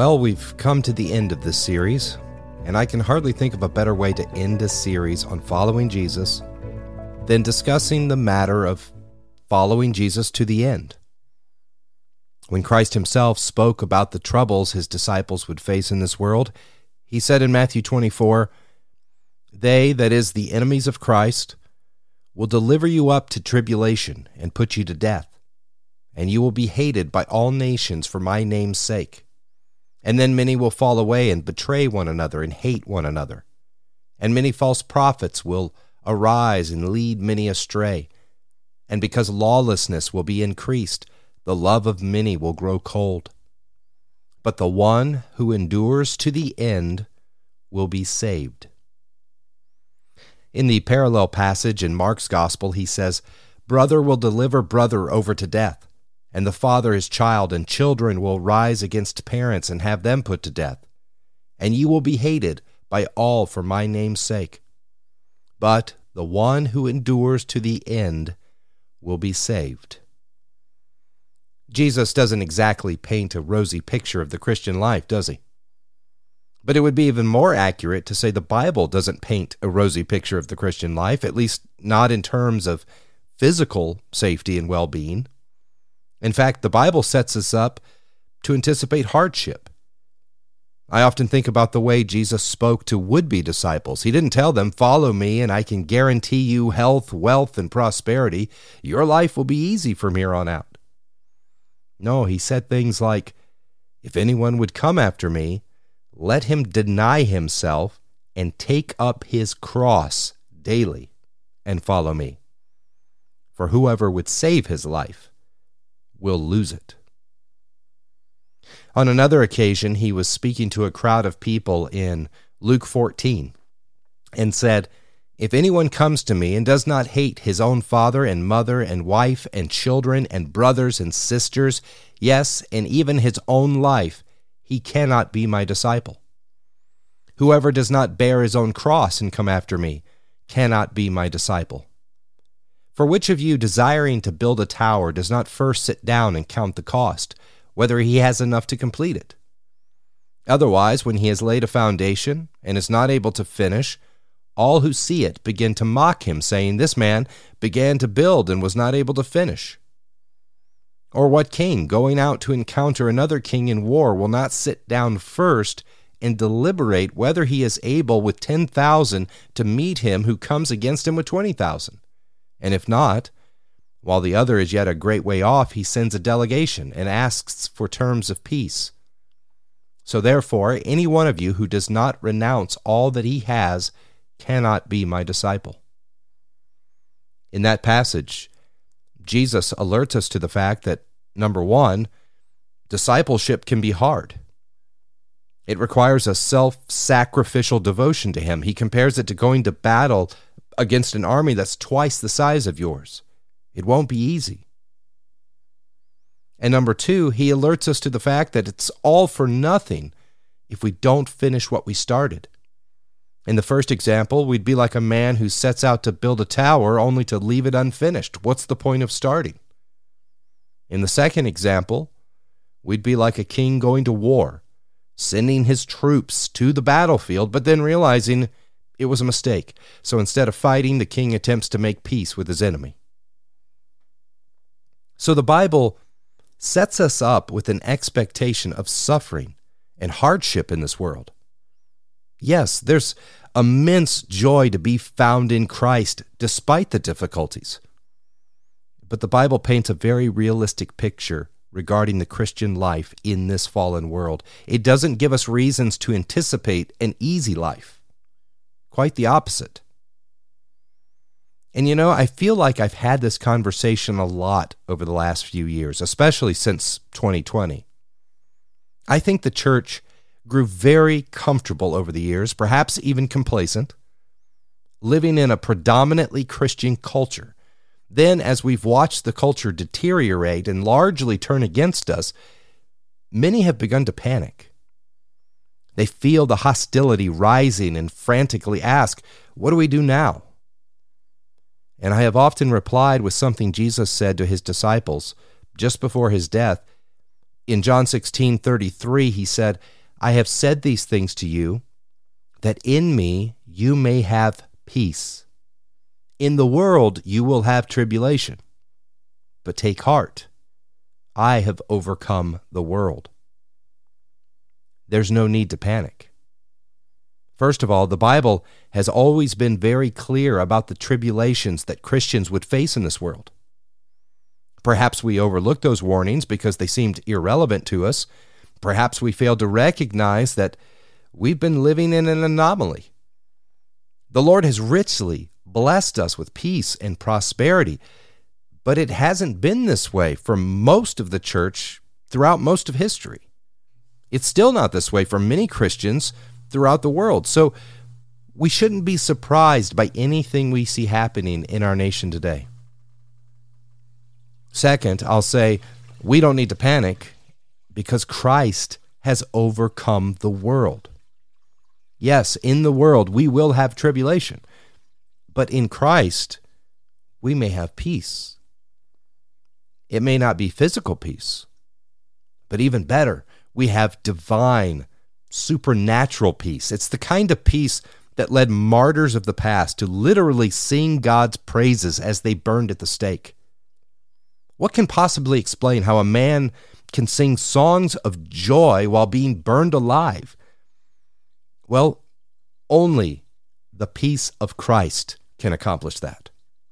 Well, we've come to the end of this series, and I can hardly think of a better way to end a series on following Jesus than discussing the matter of following Jesus to the end. When Christ himself spoke about the troubles his disciples would face in this world, he said in Matthew 24, "They, that is, the enemies of Christ, will deliver you up to tribulation and put you to death, and you will be hated by all nations for my name's sake. And then many will fall away and betray one another and hate one another. And many false prophets will arise and lead many astray. And because lawlessness will be increased, the love of many will grow cold. But the one who endures to the end will be saved." In the parallel passage in Mark's Gospel, he says, "Brother will deliver brother over to death, and the father his child, and children will rise against parents and have them put to death. And you will be hated by all for my name's sake. But the one who endures to the end will be saved." Jesus doesn't exactly paint a rosy picture of the Christian life, does he? But it would be even more accurate to say the Bible doesn't paint a rosy picture of the Christian life, at least not in terms of physical safety and well-being. In fact, the Bible sets us up to anticipate hardship. I often think about the way Jesus spoke to would-be disciples. He didn't tell them, "Follow me, and I can guarantee you health, wealth, and prosperity. Your life will be easy from here on out." No, he said things like, "If anyone would come after me, let him deny himself and take up his cross daily and follow me. For whoever would save his life will lose it." On another occasion, he was speaking to a crowd of people in Luke 14 and said, "If anyone comes to me and does not hate his own father and mother and wife and children and brothers and sisters, yes, and even his own life, he cannot be my disciple. Whoever does not bear his own cross and come after me cannot be my disciple. For which of you, desiring to build a tower, does not first sit down and count the cost, whether he has enough to complete it? Otherwise, when he has laid a foundation and is not able to finish, all who see it begin to mock him, saying, 'This man began to build and was not able to finish.' Or what king, going out to encounter another king in war, will not sit down first and deliberate whether he is able with 10,000 to meet him who comes against him with 20,000? And if not, while the other is yet a great way off, he sends a delegation and asks for terms of peace. So therefore, any one of you who does not renounce all that he has cannot be my disciple." In that passage, Jesus alerts us to the fact that, number one, discipleship can be hard. It requires a self-sacrificial devotion to him. He compares it to going to battle against an army that's twice the size of yours. It won't be easy. And number two, he alerts us to the fact that it's all for nothing if we don't finish what we started. In the first example, we'd be like a man who sets out to build a tower only to leave it unfinished. What's the point of starting? In the second example, we'd be like a king going to war, sending his troops to the battlefield, but then realizing it was a mistake. So instead of fighting, the king attempts to make peace with his enemy. So the Bible sets us up with an expectation of suffering and hardship in this world. Yes, there's immense joy to be found in Christ despite the difficulties. But the Bible paints a very realistic picture regarding the Christian life in this fallen world. It doesn't give us reasons to anticipate an easy life. Quite the opposite. And I feel like I've had this conversation a lot over the last few years, especially since 2020. I think the church grew very comfortable over the years, perhaps even complacent, living in a predominantly Christian culture. Then, as we've watched the culture deteriorate and largely turn against us, many have begun to panic. They feel the hostility rising and frantically ask, "What do we do now?" And I have often replied with something Jesus said to his disciples just before his death In John 16:33, he said, I have said these things to you, that in me you may have peace. In the world you will have tribulation, but take heart. I have overcome the world. There's no need to panic. First of all, the Bible has always been very clear about the tribulations that Christians would face in this world. Perhaps we overlook those warnings because they seemed irrelevant to us. Perhaps we failed to recognize that we've been living in an anomaly. The Lord has richly blessed us with peace and prosperity, but it hasn't been this way for most of the church throughout most of history. It's still not this way for many Christians throughout the world. So we shouldn't be surprised by anything we see happening in our nation today. Second, I'll say we don't need to panic because Christ has overcome the world. Yes, in the world we will have tribulation, but in Christ we may have peace. It may not be physical peace, but even better, we have divine, supernatural peace. It's the kind of peace that led martyrs of the past to literally sing God's praises as they burned at the stake. What can possibly explain how a man can sing songs of joy while being burned alive? Well, only the peace of Christ can accomplish that.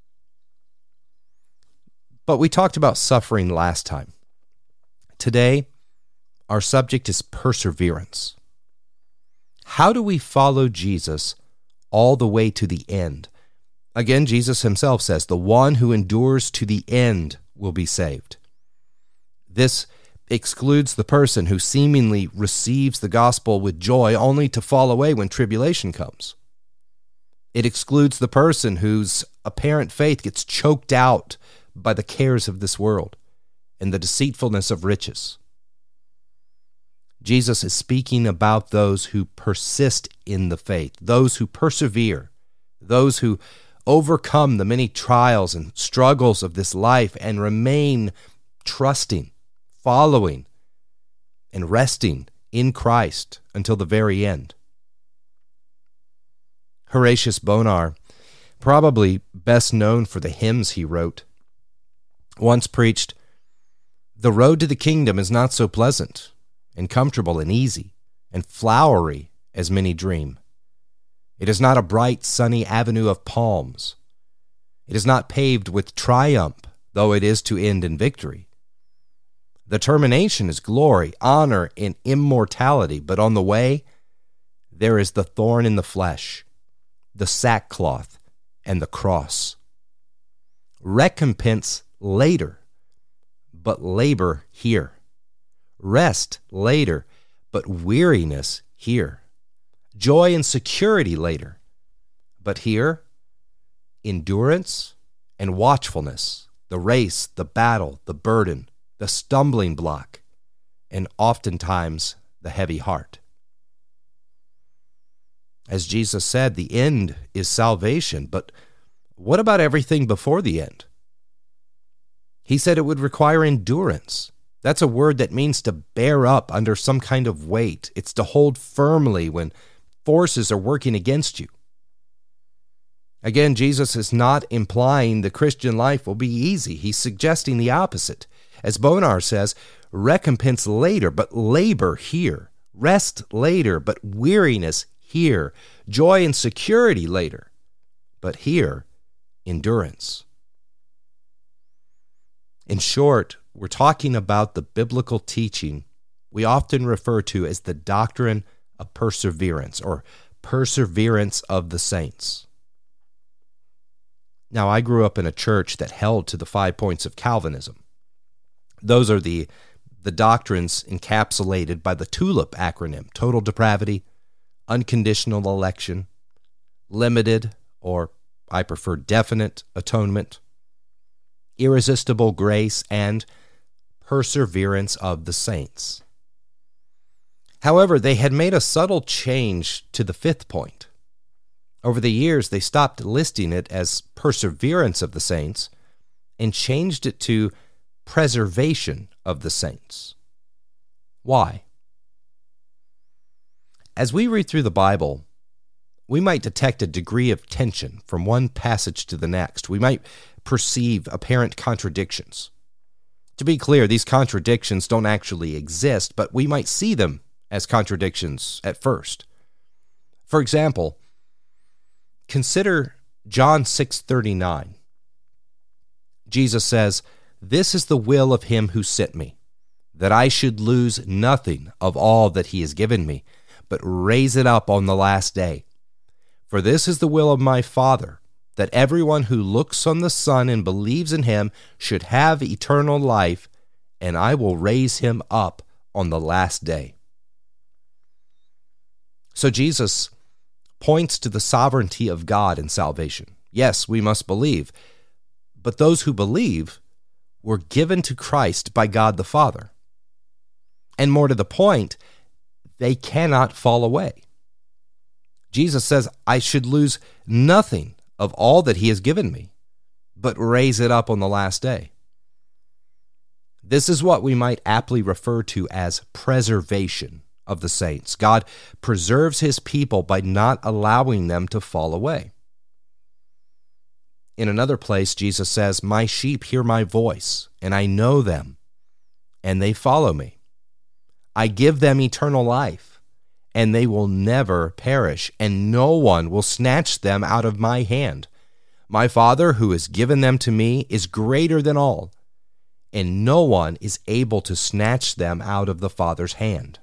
But we talked about suffering last time. Today, our subject is perseverance. How do we follow Jesus all the way to the end? Again, Jesus himself says, the one who endures to the end will be saved. This excludes the person who seemingly receives the gospel with joy only to fall away when tribulation comes. It excludes the person whose apparent faith gets choked out by the cares of this world and the deceitfulness of riches. Jesus is speaking about those who persist in the faith, those who persevere, those who overcome the many trials and struggles of this life and remain trusting, following, and resting in Christ until the very end. Horatius Bonar, probably best known for the hymns he wrote, once preached, "The road to the kingdom is not so pleasant and comfortable and easy and flowery as many dream. It is not a bright, sunny avenue of palms. It is not paved with triumph, though it is to end in victory. The termination is glory, honor, and immortality, but on the way there is the thorn in the flesh, the sackcloth, and the cross. Recompense later, but labor here. Rest later, but weariness here. Joy and security later, but here, endurance and watchfulness, the race, the battle, the burden, the stumbling block, and oftentimes the heavy heart." As Jesus said, the end is salvation, but what about everything before the end? He said it would require endurance. That's a word that means to bear up under some kind of weight. It's to hold firmly when forces are working against you. Again, Jesus is not implying the Christian life will be easy. He's suggesting the opposite. As Bonar says, recompense later, but labor here. Rest later, but weariness here. Joy and security later, but here, endurance. In short, we're talking about the biblical teaching we often refer to as the doctrine of perseverance, or perseverance of the saints. Now, I grew up in a church that held to the 5 points of Calvinism. Those are the doctrines encapsulated by the TULIP acronym: total depravity, unconditional election, limited, or I prefer definite atonement, irresistible grace, and perseverance of the saints. However, they had made a subtle change to the 5th point. Over the years, they stopped listing it as perseverance of the saints and changed it to preservation of the saints. Why? As we read through the Bible, we might detect a degree of tension from one passage to the next. We might perceive apparent contradictions. To be clear, these contradictions don't actually exist, but we might see them as contradictions at first. For example, consider John 6:39. Jesus says, "This is the will of him who sent me, that I should lose nothing of all that he has given me, but raise it up on the last day. For this is the will of my Father, that everyone who looks on the Son and believes in him should have eternal life, and I will raise him up on the last day." So Jesus points to the sovereignty of God in salvation. Yes, we must believe, but those who believe were given to Christ by God the Father. And more to the point, they cannot fall away. Jesus says, "I should lose nothing of all that he has given me, but raise it up on the last day." This is what we might aptly refer to as preservation of the saints. God preserves his people by not allowing them to fall away. In another place, Jesus says, "My sheep hear my voice, and I know them, and they follow me. I give them eternal life, and they will never perish, and no one will snatch them out of my hand. My Father, who has given them to me, is greater than all, and no one is able to snatch them out of the Father's hand."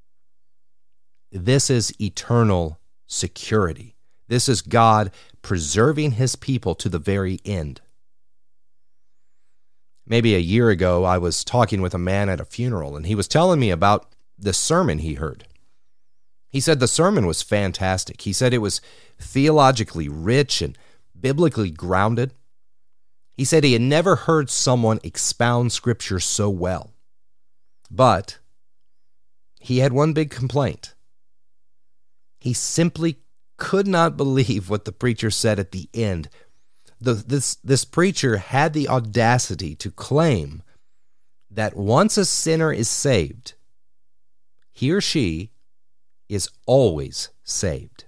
This is eternal security. This is God preserving his people to the very end. Maybe a year ago, I was talking with a man at a funeral, and he was telling me about the sermon he heard. He said the sermon was fantastic. He said it was theologically rich and biblically grounded. He said he had never heard someone expound Scripture so well. But he had one big complaint. He simply could not believe what the preacher said at the end. This preacher had the audacity to claim that once a sinner is saved, he or she is always saved.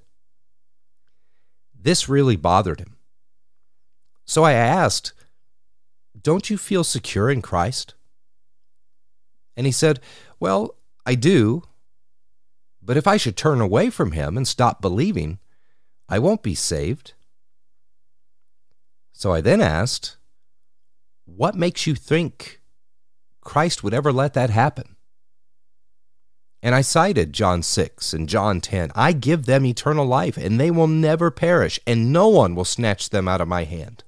This really bothered him. So I asked, "Don't you feel secure in Christ?" And he said, "Well, I do. But if I should turn away from him and stop believing, I won't be saved." So I then asked, "What makes you think Christ would ever let that happen?" And I cited John 6 and John 10. "I give them eternal life, and they will never perish, and no one will snatch them out of my hand."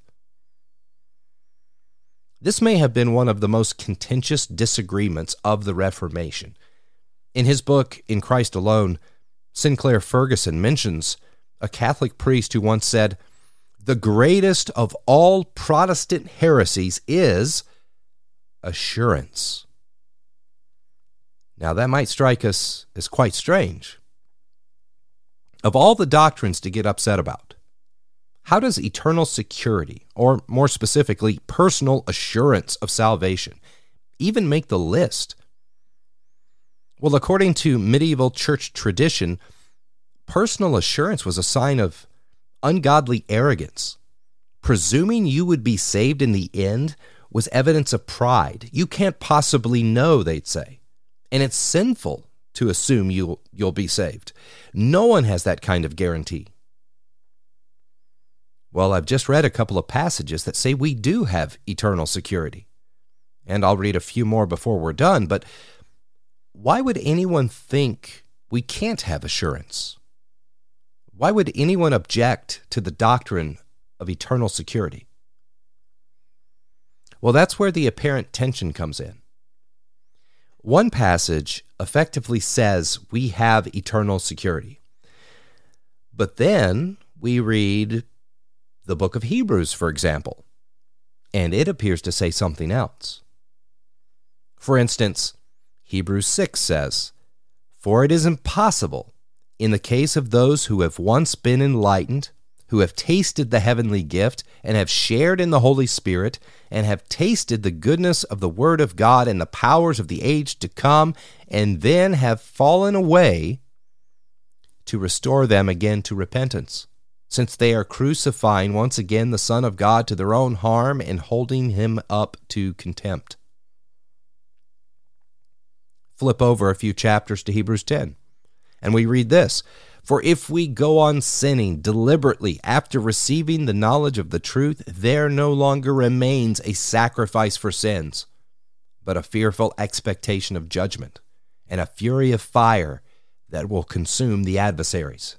This may have been one of the most contentious disagreements of the Reformation. In his book, In Christ Alone, Sinclair Ferguson mentions a Catholic priest who once said, "The greatest of all Protestant heresies is assurance." Now, that might strike us as quite strange. Of all the doctrines to get upset about, how does eternal security, or more specifically, personal assurance of salvation, even make the list? Well, according to medieval church tradition, personal assurance was a sign of ungodly arrogance. Presuming you would be saved in the end was evidence of pride. You can't possibly know, they'd say. And it's sinful to assume you'll be saved. No one has that kind of guarantee. Well, I've just read a couple of passages that say we do have eternal security. And I'll read a few more before we're done, but why would anyone think we can't have assurance? Why would anyone object to the doctrine of eternal security? Well, that's where the apparent tension comes in. One passage effectively says we have eternal security. But then we read the book of Hebrews, for example, and it appears to say something else. For instance, Hebrews 6 says, "For it is impossible, in the case of those who have once been enlightened, who have tasted the heavenly gift and have shared in the Holy Spirit and have tasted the goodness of the Word of God and the powers of the age to come, and then have fallen away, to restore them again to repentance, since they are crucifying once again the Son of God to their own harm and holding him up to contempt. Flip over a few chapters to Hebrews 10, and we read this: "For if we go on sinning deliberately after receiving the knowledge of the truth, there no longer remains a sacrifice for sins, but a fearful expectation of judgment and a fury of fire that will consume the adversaries."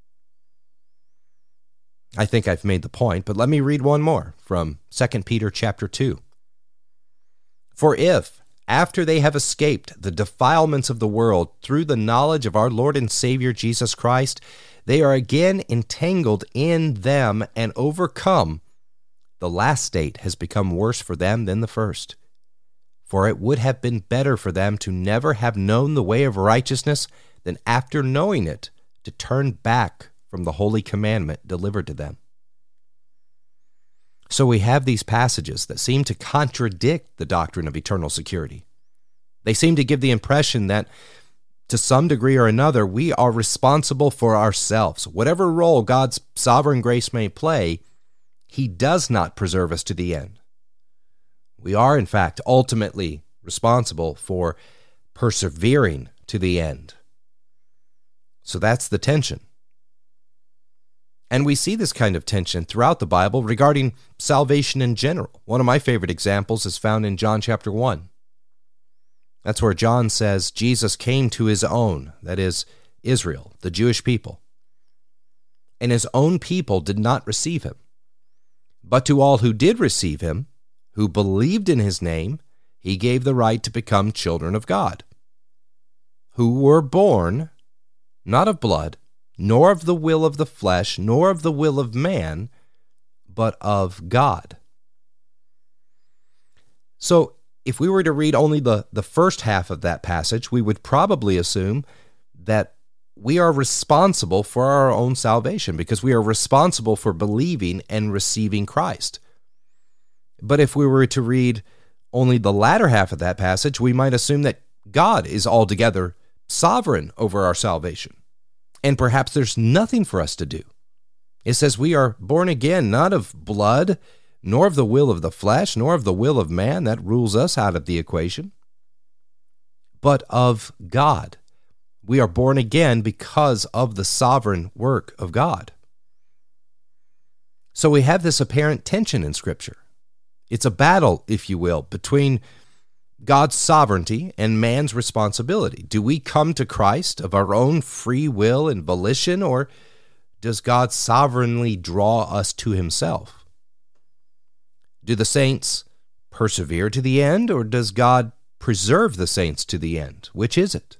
I think I've made the point, but let me read one more from 2 Peter chapter 2. "For if, after they have escaped the defilements of the world through the knowledge of our Lord and Savior Jesus Christ, they are again entangled in them and overcome, the last state has become worse for them than the first. For it would have been better for them to never have known the way of righteousness than after knowing it to turn back from the holy commandment delivered to them." So we have these passages that seem to contradict the doctrine of eternal security. They seem to give the impression that, to some degree or another, we are responsible for ourselves. Whatever role God's sovereign grace may play, he does not preserve us to the end. We are, in fact, ultimately responsible for persevering to the end. So that's the tension. And we see this kind of tension throughout the Bible regarding salvation in general. One of my favorite examples is found in John chapter 1. That's where John says Jesus came to his own, that is, Israel, the Jewish people. And his own people did not receive him. But to all who did receive him, who believed in his name, he gave the right to become children of God, who were born not of blood, nor of the will of the flesh, nor of the will of man, but of God. So, if we were to read only the first half of that passage, we would probably assume that we are responsible for our own salvation because we are responsible for believing and receiving Christ. But if we were to read only the latter half of that passage, we might assume that God is altogether sovereign over our salvation. And perhaps there's nothing for us to do. It says we are born again, not of blood, nor of the will of the flesh, nor of the will of man, that rules us out of the equation, but of God. We are born again because of the sovereign work of God. So we have this apparent tension in Scripture. It's a battle, if you will, between God's sovereignty and man's responsibility. Do we come to Christ of our own free will and volition, or does God sovereignly draw us to himself? Do the saints persevere to the end, or does God preserve the saints to the end? Which is it?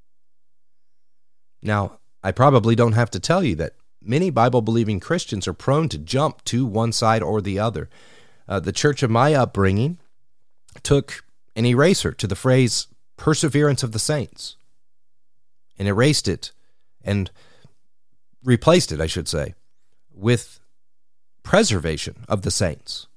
Now, I probably don't have to tell you that many Bible-believing Christians are prone to jump to one side or the other. The church of my upbringing took an eraser to the phrase perseverance of the saints and erased it and replaced it, I should say, with preservation of the saints.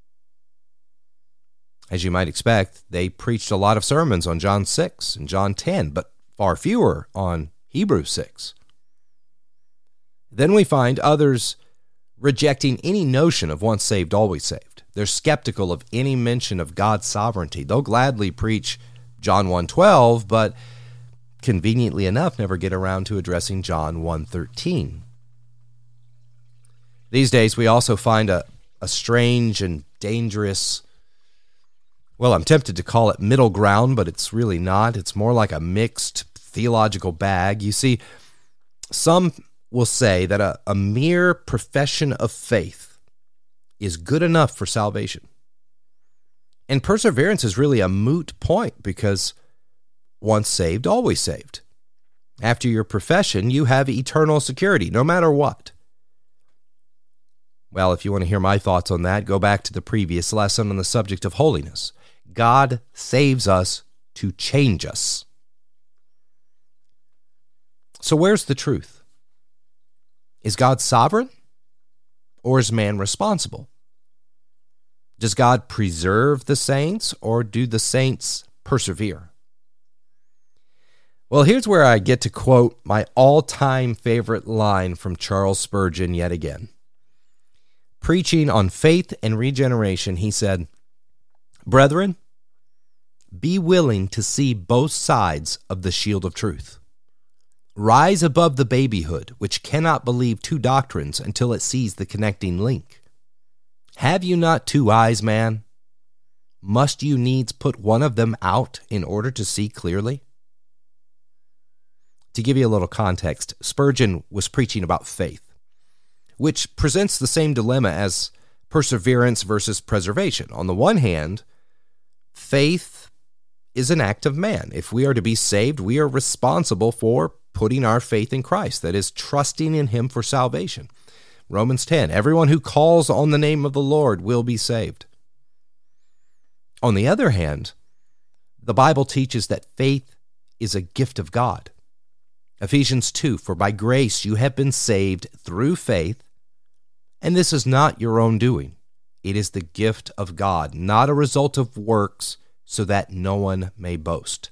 As you might expect, they preached a lot of sermons on John 6 and John 10, but far fewer on Hebrews 6. Then we find others rejecting any notion of once saved, always saved. They're skeptical of any mention of God's sovereignty. They'll gladly preach John 1:12, but conveniently enough, never get around to addressing John 1:13. These days, we also find a strange and dangerous, well, I'm tempted to call it middle ground, but it's really not. It's more like a mixed theological bag. You see, some will say that a mere profession of faith is good enough for salvation. And perseverance is really a moot point because once saved, always saved. After your profession, you have eternal security, no matter what. Well, if you want to hear my thoughts on that, go back to the previous lesson on the subject of holiness. God saves us to change us. So where's the truth? Is God sovereign or is man responsible? Does God preserve the saints, or do the saints persevere? Well, here's where I get to quote my all-time favorite line from Charles Spurgeon yet again. Preaching on faith and regeneration, he said, "Brethren, be willing to see both sides of the shield of truth. Rise above the babyhood, which cannot believe two doctrines until it sees the connecting link. Have you not two eyes, man? Must you needs put one of them out in order to see clearly?" To give you a little context, Spurgeon was preaching about faith, which presents the same dilemma as perseverance versus preservation. On the one hand, faith is an act of man. If we are to be saved, we are responsible for putting our faith in Christ, that is, trusting in him for salvation. Romans 10, everyone who calls on the name of the Lord will be saved. On the other hand, the Bible teaches that faith is a gift of God. Ephesians 2, for by grace you have been saved through faith, and this is not your own doing. It is the gift of God, not a result of works, so that no one may boast.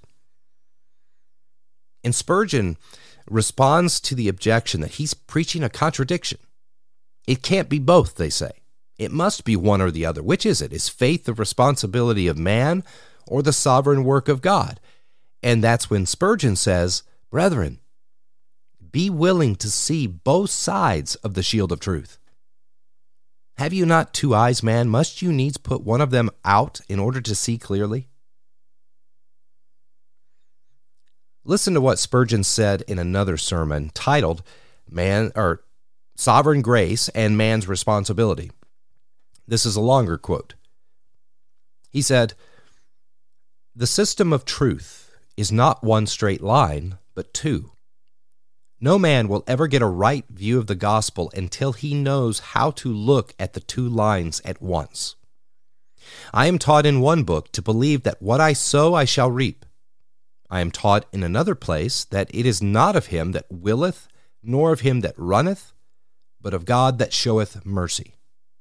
And Spurgeon responds to the objection that he's preaching a contradiction. It can't be both, they say. It must be one or the other. Which is it? Is faith the responsibility of man or the sovereign work of God? And that's when Spurgeon says, "Brethren, be willing to see both sides of the shield of truth. Have you not two eyes, man? Must you needs put one of them out in order to see clearly?" Listen to what Spurgeon said in another sermon titled Sovereign Grace and Man's Responsibility. This is a longer quote. He said, "The system of truth is not one straight line, but two. No man will ever get a right view of the gospel until he knows how to look at the two lines at once. I am taught in one book to believe that what I sow I shall reap. I am taught in another place that it is not of him that willeth, nor of him that runneth, but of God that showeth mercy.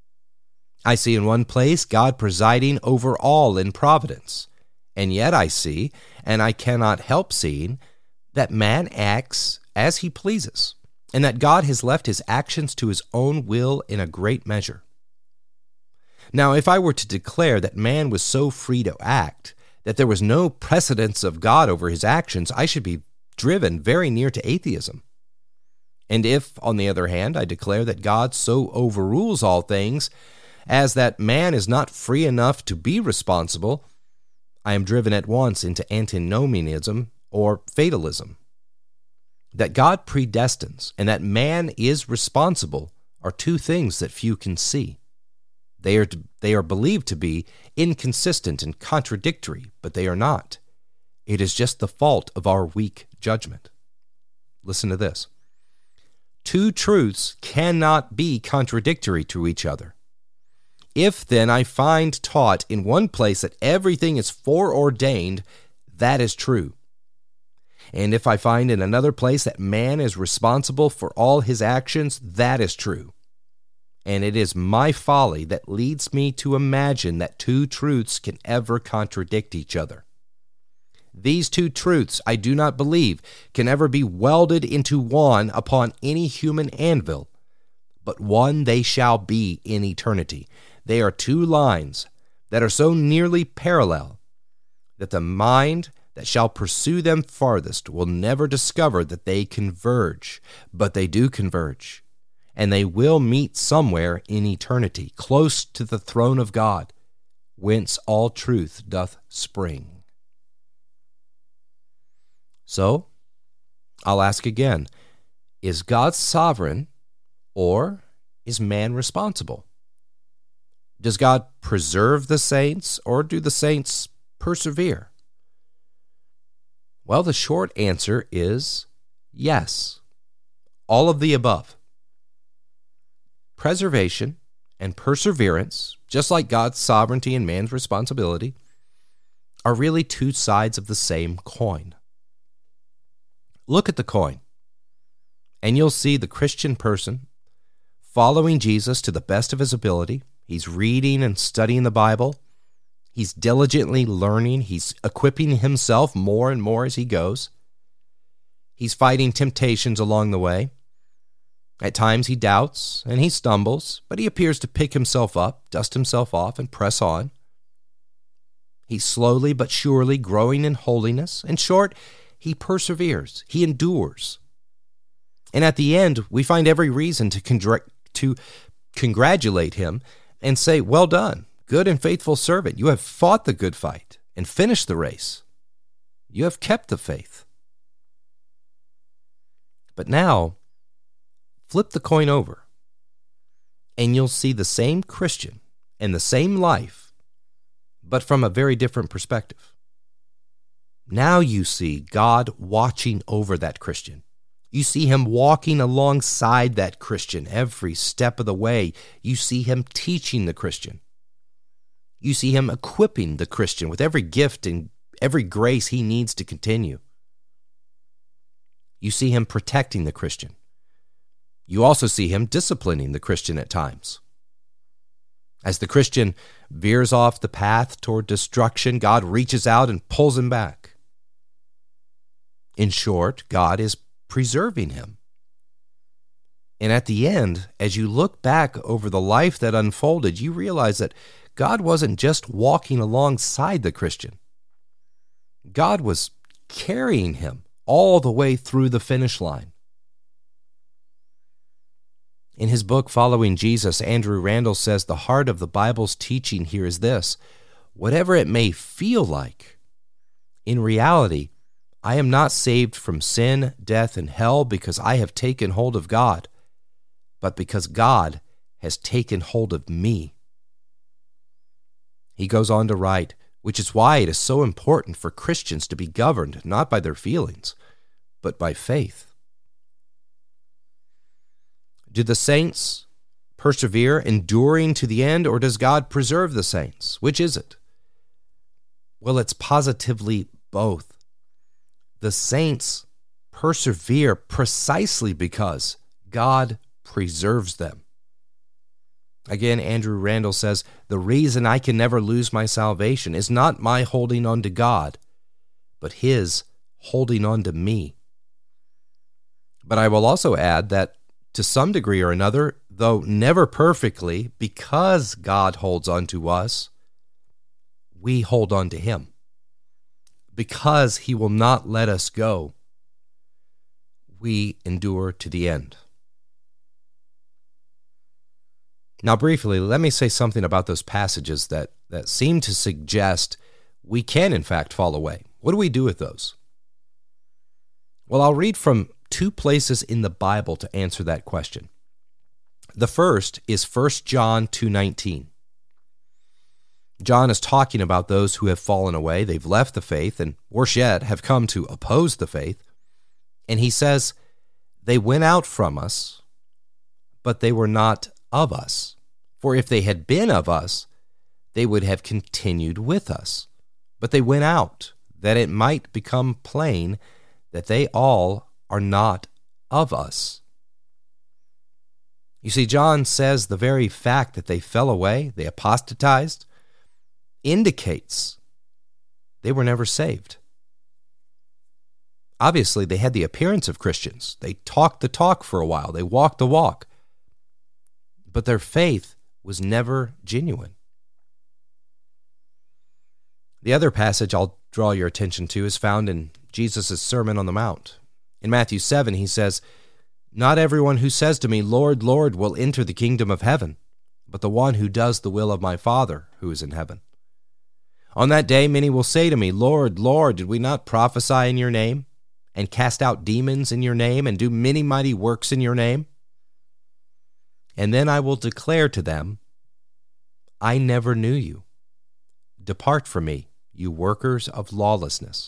I see in one place God presiding over all in providence, and yet I see, and I cannot help seeing, that man acts as he pleases, and that God has left his actions to his own will in a great measure. Now, if I were to declare that man was so free to act, that there was no precedence of God over his actions, I should be driven very near to atheism. And if, on the other hand, I declare that God so overrules all things as that man is not free enough to be responsible, I am driven at once into antinomianism or fatalism. That God predestines and that man is responsible are two things that few can see. They are believed to be inconsistent and contradictory, but they are not. It is just the fault of our weak judgment. Listen to this. Two truths cannot be contradictory to each other. If then I find taught in one place that everything is foreordained, that is true. And if I find in another place that man is responsible for all his actions, that is true. And it is my folly that leads me to imagine that two truths can ever contradict each other. These two truths, I do not believe, can ever be welded into one upon any human anvil, but one they shall be in eternity. They are two lines that are so nearly parallel that the mind that shall pursue them farthest will never discover that they converge, but they do converge, and they will meet somewhere in eternity, close to the throne of God, whence all truth doth spring. So, I'll ask again, is God sovereign, or is man responsible? Does God preserve the saints, or do the saints persevere? Well, the short answer is yes. All of the above. Preservation and perseverance, just like God's sovereignty and man's responsibility, are really two sides of the same coin. Look at the coin, and you'll see the Christian person following Jesus to the best of his ability. He's reading and studying the Bible. He's diligently learning. He's equipping himself more and more as he goes. He's fighting temptations along the way. At times he doubts and he stumbles, but he appears to pick himself up, dust himself off, and press on. He's slowly but surely growing in holiness. In short, he perseveres. He endures. And at the end, we find every reason to congratulate him and say, "Well done, good and faithful servant. You have fought the good fight and finished the race. You have kept the faith." But now, flip the coin over, and you'll see the same Christian and the same life, but from a very different perspective. Now you see God watching over that Christian. You see him walking alongside that Christian every step of the way. You see him teaching the Christian. You see him equipping the Christian with every gift and every grace he needs to continue. You see him protecting the Christian. You also see him disciplining the Christian at times. As the Christian veers off the path toward destruction, God reaches out and pulls him back. In short, God is preserving him. And at the end, as you look back over the life that unfolded, you realize that God wasn't just walking alongside the Christian. God was carrying him all the way through the finish line. In his book, Following Jesus, Andrew Randall says the heart of the Bible's teaching here is this: whatever it may feel like, in reality, I am not saved from sin, death, and hell because I have taken hold of God, but because God has taken hold of me. He goes on to write, which is why it is so important for Christians to be governed not by their feelings, but by faith. Do the saints persevere, enduring to the end, or does God preserve the saints? Which is it? Well, it's positively both. The saints persevere precisely because God preserves them. Again, Andrew Randall says, the reason I can never lose my salvation is not my holding on to God, but his holding on to me. But I will also add that to some degree or another, though never perfectly, because God holds on to us, we hold on to him. Because he will not let us go, we endure to the end. Now, briefly, let me say something about those passages that seem to suggest we can, in fact, fall away. What do we do with those? Well, I'll read from two places in the Bible to answer that question. The first is 1 John 2:19. John is talking about those who have fallen away. They've left the faith and, worse yet, have come to oppose the faith. And he says, they went out from us, but they were not of us. For if they had been of us, they would have continued with us. But they went out, that it might become plain that they all are not of us. You see, John says the very fact that they fell away, they apostatized, indicates they were never saved. Obviously, they had the appearance of Christians. They talked the talk for a while. They walked the walk. But their faith was never genuine. The other passage I'll draw your attention to is found in Jesus' Sermon on the Mount. In Matthew 7, he says, not everyone who says to me, Lord, Lord, will enter the kingdom of heaven, but the one who does the will of my Father who is in heaven. On that day, many will say to me, Lord, Lord, did we not prophesy in your name, and cast out demons in your name, and do many mighty works in your name? And then I will declare to them, I never knew you. Depart from me, you workers of lawlessness.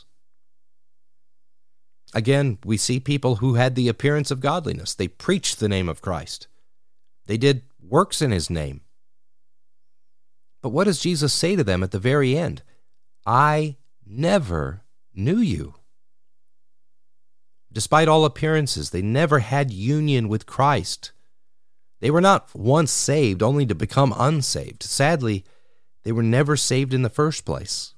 Again, we see people who had the appearance of godliness. They preached the name of Christ. They did works in his name. But what does Jesus say to them at the very end? I never knew you. Despite all appearances, they never had union with Christ. They were not once saved only to become unsaved. Sadly, they were never saved in the first place.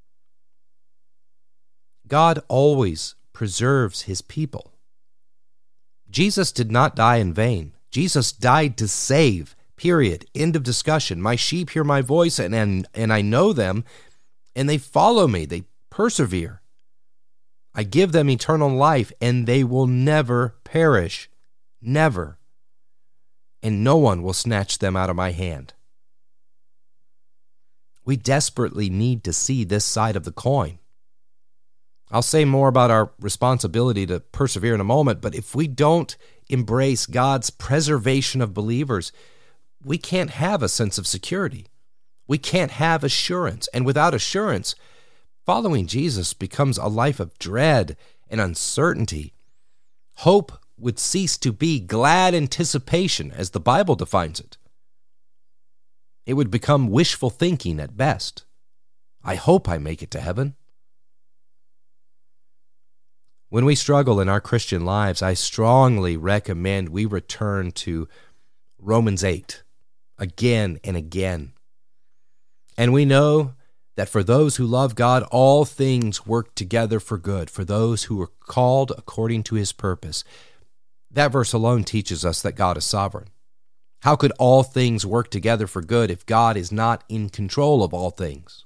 God always preserves his people. Jesus did not die in vain. Jesus died to save, period. End of discussion. My sheep hear my voice, and I know them, and they follow me. They persevere. I give them eternal life, and they will never perish. Never. And no one will snatch them out of my hand. We desperately need to see this side of the coin. I'll say more about our responsibility to persevere in a moment, but if we don't embrace God's preservation of believers, we can't have a sense of security. We can't have assurance. And without assurance, following Jesus becomes a life of dread and uncertainty. Hope would cease to be glad anticipation, as the Bible defines it. It would become wishful thinking at best. I hope I make it to heaven. When we struggle in our Christian lives, I strongly recommend we return to Romans 8 again and again. And we know that for those who love God, all things work together for good, for those who are called according to his purpose. That verse alone teaches us that God is sovereign. How could all things work together for good if God is not in control of all things?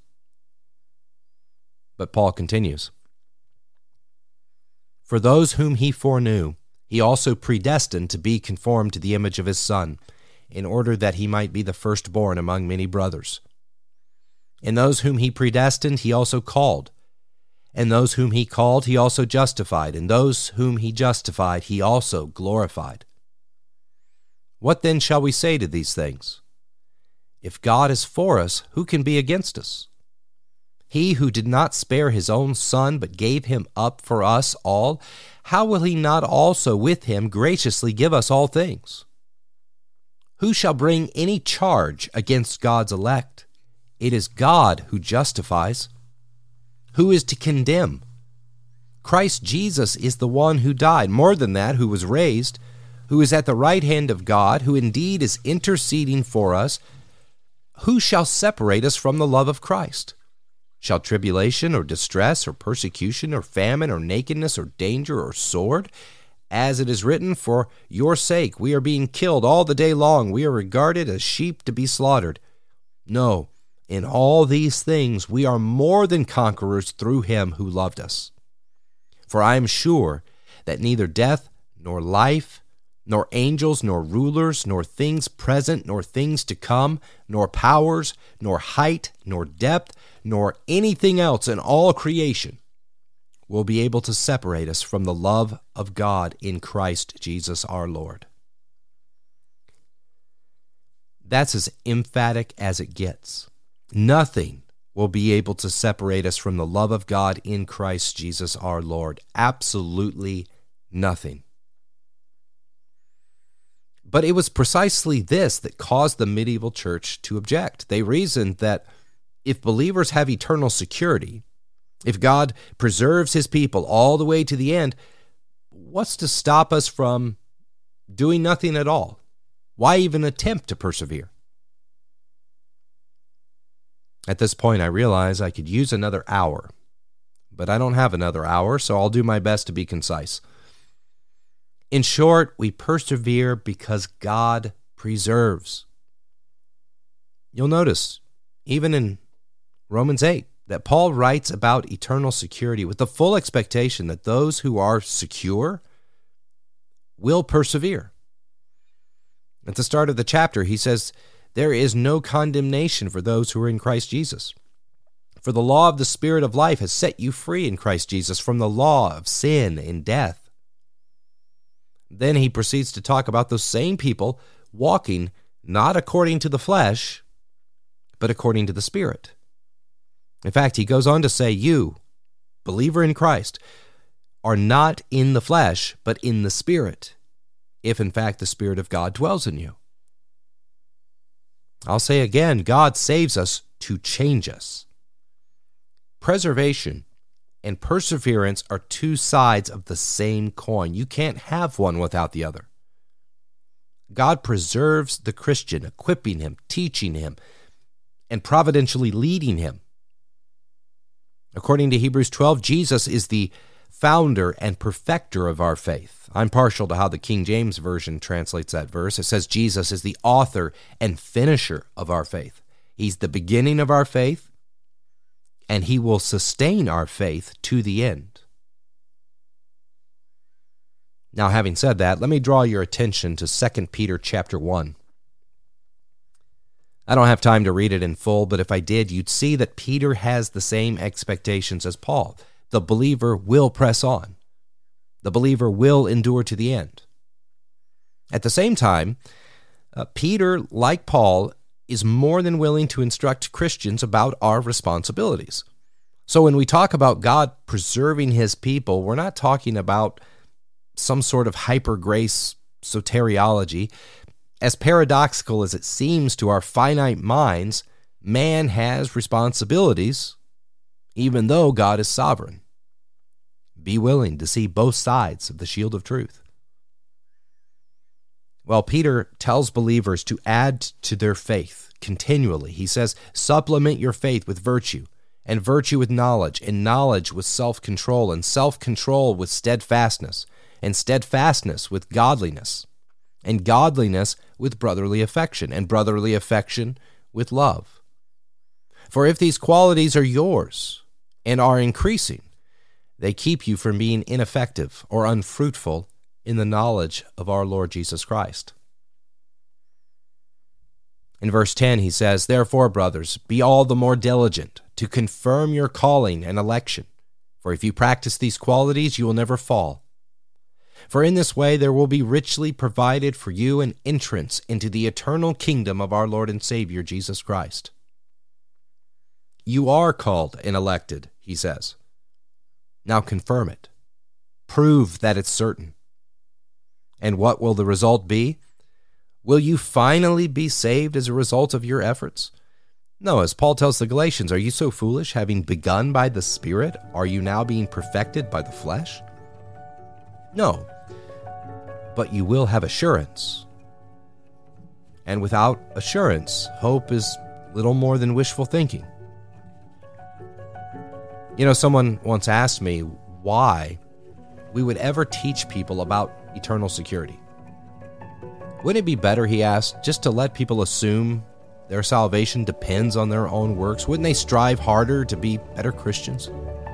But Paul continues, for those whom he foreknew, he also predestined to be conformed to the image of his Son, in order that he might be the firstborn among many brothers. And those whom he predestined, he also called. And those whom he called, he also justified. And those whom he justified, he also glorified. What then shall we say to these things? If God is for us, who can be against us? He who did not spare his own Son, but gave him up for us all, how will he not also with him graciously give us all things? Who shall bring any charge against God's elect? It is God who justifies. Who is to condemn? Christ Jesus is the one who died, more than that, who was raised, who is at the right hand of God, who indeed is interceding for us. Who shall separate us from the love of Christ? Shall tribulation or distress or persecution or famine or nakedness or danger or sword? As it is written, for your sake we are being killed all the day long. We are regarded as sheep to be slaughtered. No, in all these things we are more than conquerors through him who loved us. For I am sure that neither death nor life, nor angels, nor rulers, nor things present, nor things to come, nor powers, nor height, nor depth, nor anything else in all creation will be able to separate us from the love of God in Christ Jesus our Lord. That's as emphatic as it gets. Nothing will be able to separate us from the love of God in Christ Jesus our Lord. Absolutely nothing. But it was precisely this that caused the medieval church to object. They reasoned that if believers have eternal security, if God preserves his people all the way to the end, what's to stop us from doing nothing at all? Why even attempt to persevere? At this point, I realize I could use another hour, but I don't have another hour, so I'll do my best to be concise. In short, we persevere because God preserves. You'll notice, even in Romans 8, that Paul writes about eternal security with the full expectation that those who are secure will persevere. At the start of the chapter, he says, there is no condemnation for those who are in Christ Jesus. For the law of the Spirit of life has set you free in Christ Jesus from the law of sin and death. Then he proceeds to talk about those same people walking not according to the flesh, but according to the Spirit. In fact, he goes on to say, you, believer in Christ, are not in the flesh, but in the Spirit, if in fact the Spirit of God dwells in you. I'll say again, God saves us to change us. Preservation and perseverance are two sides of the same coin. You can't have one without the other. God preserves the Christian, equipping him, teaching him, and providentially leading him. According to Hebrews 12, Jesus is the founder and perfecter of our faith. I'm partial to how the King James Version translates that verse. It says Jesus is the author and finisher of our faith. He's the beginning of our faith, and he will sustain our faith to the end. Now, having said that, let me draw your attention to 2 Peter chapter 1. I don't have time to read it in full, but if I did, you'd see that Peter has the same expectations as Paul. The believer will press on. The believer will endure to the end. At the same time, Peter, like Paul, is more than willing to instruct Christians about our responsibilities. So when we talk about God preserving his people, we're not talking about some sort of hyper-grace soteriology. As paradoxical as it seems to our finite minds, man has responsibilities, even though God is sovereign. Be willing to see both sides of the shield of truth. Well, Peter tells believers to add to their faith continually. He says, supplement your faith with virtue, and virtue with knowledge, and knowledge with self-control, and self-control with steadfastness, and steadfastness with godliness, and godliness with brotherly affection, and brotherly affection with love. For if these qualities are yours and are increasing, they keep you from being ineffective or unfruitful in the knowledge of our Lord Jesus Christ. In verse 10, he says, therefore, brothers, be all the more diligent to confirm your calling and election. For if you practice these qualities, you will never fall. For in this way there will be richly provided for you an entrance into the eternal kingdom of our Lord and Savior, Jesus Christ. You are called and elected, he says. Now confirm it. Prove that it's certain. And what will the result be? Will you finally be saved as a result of your efforts? No, as Paul tells the Galatians, are you so foolish? Having begun by the Spirit, are you now being perfected by the flesh? No, but you will have assurance. And without assurance, hope is little more than wishful thinking. You know, someone once asked me why we would ever teach people about eternal security. Wouldn't it be better, he asked, just to let people assume their salvation depends on their own works? Wouldn't they strive harder to be better Christians?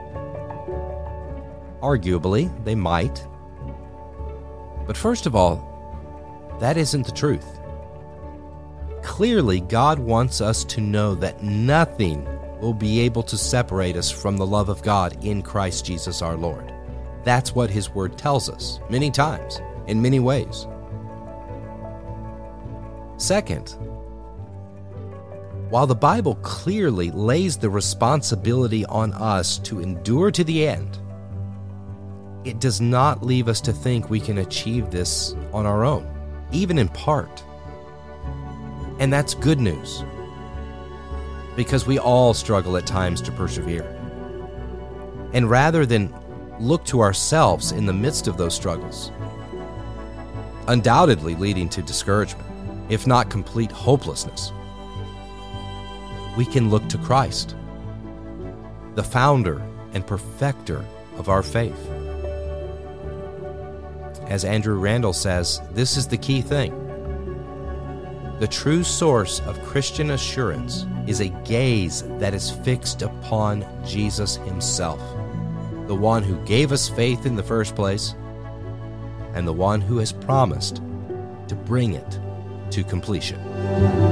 Arguably, they might. But first of all, that isn't the truth. Clearly, God wants us to know that nothing will be able to separate us from the love of God in Christ Jesus our Lord. That's what his word tells us many times, in many ways. Second, while the Bible clearly lays the responsibility on us to endure to the end, it does not leave us to think we can achieve this on our own, even in part. And that's good news, because we all struggle at times to persevere. And rather than look to ourselves in the midst of those struggles, undoubtedly leading to discouragement, if not complete hopelessness, we can look to Christ, the founder and perfecter of our faith. As Andrew Randall says, this is the key thing. The true source of Christian assurance is a gaze that is fixed upon Jesus himself, the one who gave us faith in the first place, and the one who has promised to bring it to completion.